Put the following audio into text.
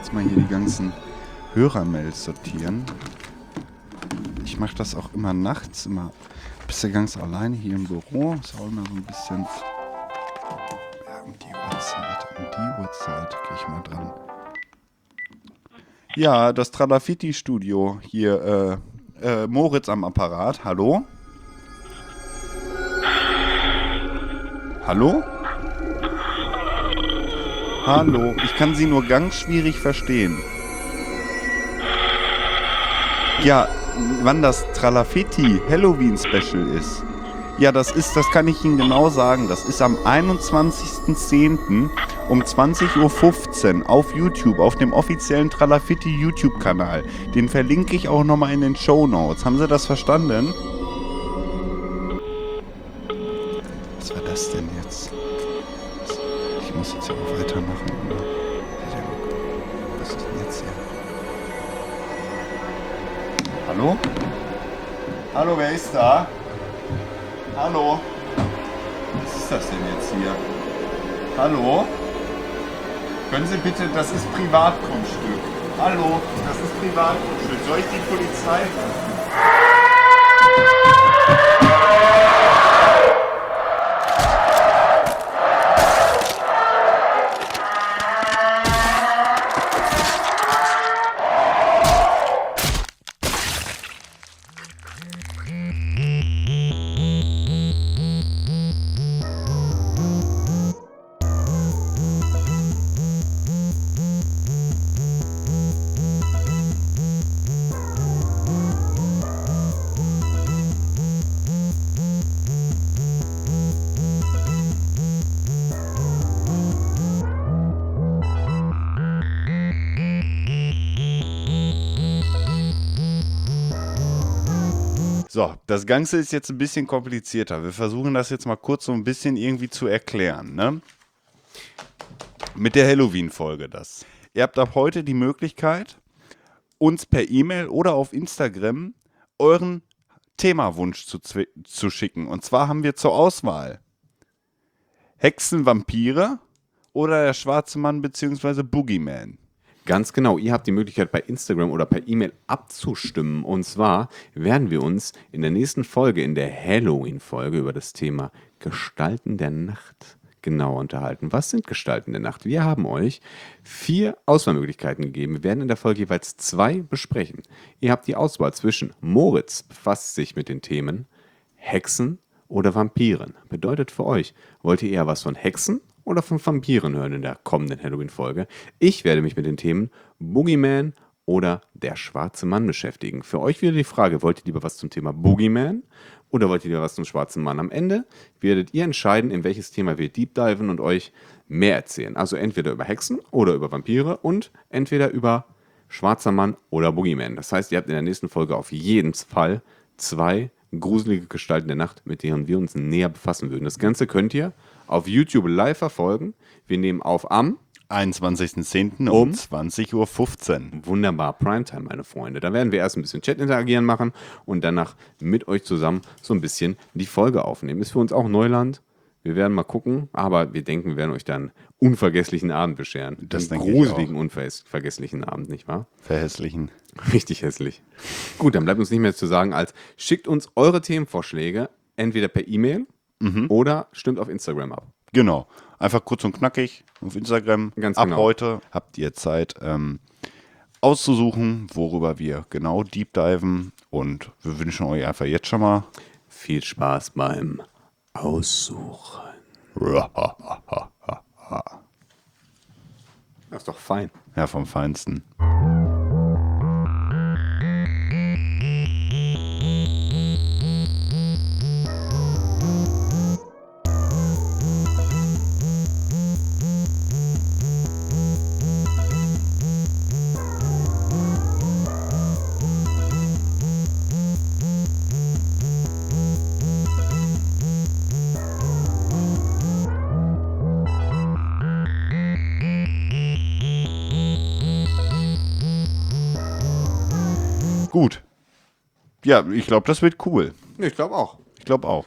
kurz mal hier die ganzen Hörermails sortieren. Ich mache das auch immer nachts, immer bist du ganz alleine hier im Büro. Ist auch immer so ein bisschen... Ja, um die Uhrzeit gehe ich mal dran. Ja, das Tralafiti-Studio hier, Moritz am Apparat. Hallo? Hallo? Hallo, ich kann Sie nur ganz schwierig verstehen. Ja, wann das Tralafiti Halloween Special ist. Ja, das kann ich Ihnen genau sagen. Das ist am 21.10. um 20.15 Uhr auf YouTube, auf dem offiziellen Tralafiti YouTube-Kanal. Den verlinke ich auch nochmal in den Shownotes. Haben Sie das verstanden? Was war das denn jetzt? Ich muss jetzt ja auch weitermachen, oder? Was ist denn jetzt hier? Hallo? Hallo, wer ist da? Hallo? Was ist das denn jetzt hier? Hallo? Können Sie bitte, das ist Privatgrundstück. Hallo, das ist Privatgrundstück. Soll ich die Polizei rufen? So, das Ganze ist jetzt ein bisschen komplizierter. Wir versuchen das jetzt mal kurz so ein bisschen irgendwie zu erklären, ne? Mit der Halloween-Folge das. Ihr habt ab heute die Möglichkeit, uns per E-Mail oder auf Instagram euren Themawunsch zu schicken. Und zwar haben wir zur Auswahl Hexen, Vampire oder der schwarze Mann bzw. Boogeyman. Ganz genau, ihr habt die Möglichkeit bei Instagram oder per E-Mail abzustimmen. Und zwar werden wir uns in der nächsten Folge, in der Halloween-Folge, über das Thema Gestalten der Nacht genauer unterhalten. Was sind Gestalten der Nacht? Wir haben euch 4 Auswahlmöglichkeiten gegeben. Wir werden in der Folge jeweils 2 besprechen. Ihr habt die Auswahl zwischen Moritz befasst sich mit den Themen Hexen oder Vampiren. Bedeutet für euch, wollt ihr eher was von Hexen oder von Vampiren hören in der kommenden Halloween-Folge? Ich werde mich mit den Themen Boogeyman oder der schwarze Mann beschäftigen. Für euch wieder die Frage, wollt ihr lieber was zum Thema Boogeyman oder wollt ihr lieber was zum schwarzen Mann? Am Ende werdet ihr entscheiden, in welches Thema wir deep diven und euch mehr erzählen. Also entweder über Hexen oder über Vampire und entweder über schwarzer Mann oder Boogeyman. Das heißt, ihr habt in der nächsten Folge auf jeden Fall 2 gruselige Gestalten der Nacht, mit denen wir uns näher befassen würden. Das Ganze könnt ihr auf YouTube live verfolgen. Wir nehmen auf am 21.10. um 20.15 Uhr. Wunderbar, Primetime, meine Freunde. Da werden wir erst ein bisschen Chat interagieren machen und danach mit euch zusammen so ein bisschen die Folge aufnehmen. Ist für uns auch Neuland. Wir werden mal gucken, aber wir denken, wir werden euch dann unvergesslichen Abend bescheren. Das einen denke ich gruseligen, unvergesslichen Abend, nicht wahr? Verhässlichen. Richtig hässlich. Gut, dann bleibt uns nicht mehr zu sagen, als schickt uns eure Themenvorschläge entweder per E-Mail oder stimmt auf Instagram ab. Genau. Einfach kurz und knackig auf Instagram. Ganz Ab genau. heute habt ihr Zeit auszusuchen, worüber wir genau deep diven. Und wir wünschen euch einfach jetzt schon mal Viel Spaß beim Aussuchen. Das ist doch fein. ja, vom Feinsten. Gut. Ja, ich glaube, das wird cool. Ich glaube auch. Ich glaube auch.